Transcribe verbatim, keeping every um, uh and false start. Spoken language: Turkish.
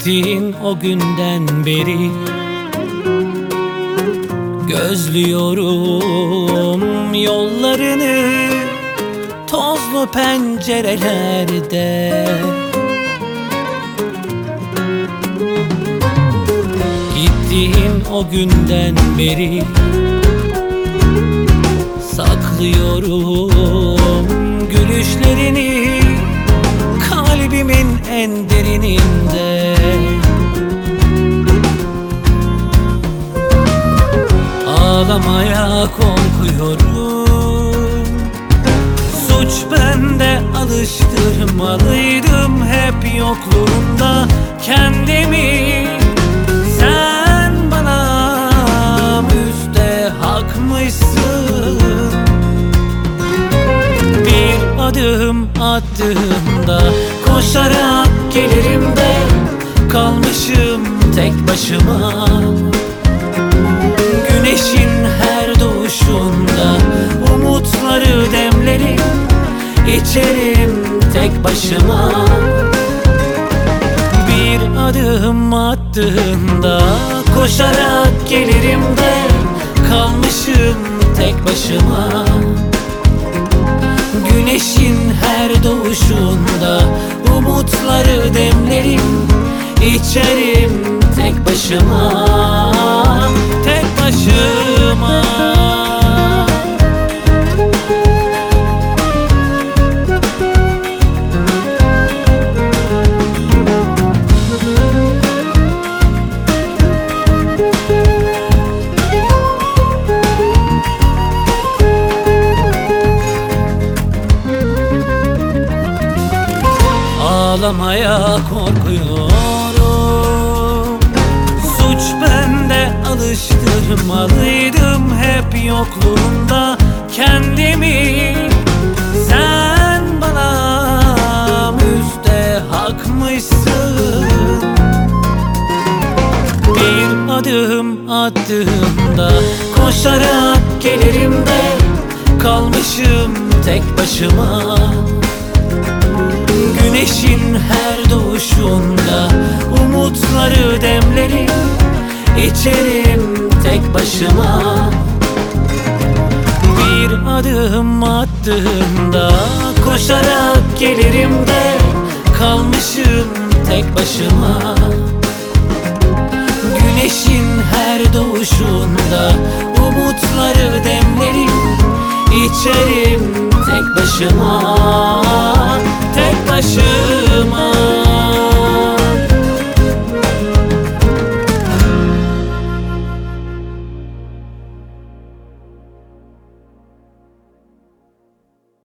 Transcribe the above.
Gittiğin o günden beri gözlüyorum yollarını tozlu pencerelerde. Gittiğin o günden beri saklıyorum gülüşlerini kalbimin en derininde. Ağlamaya korkuyorum, suç bende, alıştırmalıydım hep yokluğunda kendimi. Sen bana müstehakmışsın. Bir adım attığımda koşarak gelirim de kalmışım tek başıma. Güneşin her doğuşunda umutları demlerim, içerim tek başıma. Bir adım attığımda koşarak gelirim de kalmışım tek başıma. Güneşin her doğuşunda umutları demlerim, içerim tek başıma. Tek başıma. Ağlamaya korkuyorum, suç bende, alıştırmalıydım hep yokluğunda kendimi. Sen bana müstehakmışsın. Bir adım attığımda koşarak gelirim de kalmışım tek başıma. Güneşin her doğuşunda umutları demlerim, içerim tek başıma. Bir adım attığımda koşarak gelirim de kalmışım tek başıma. Güneşin her doğuşunda umutları demlerim, içerim tek başıma. Tek başıma.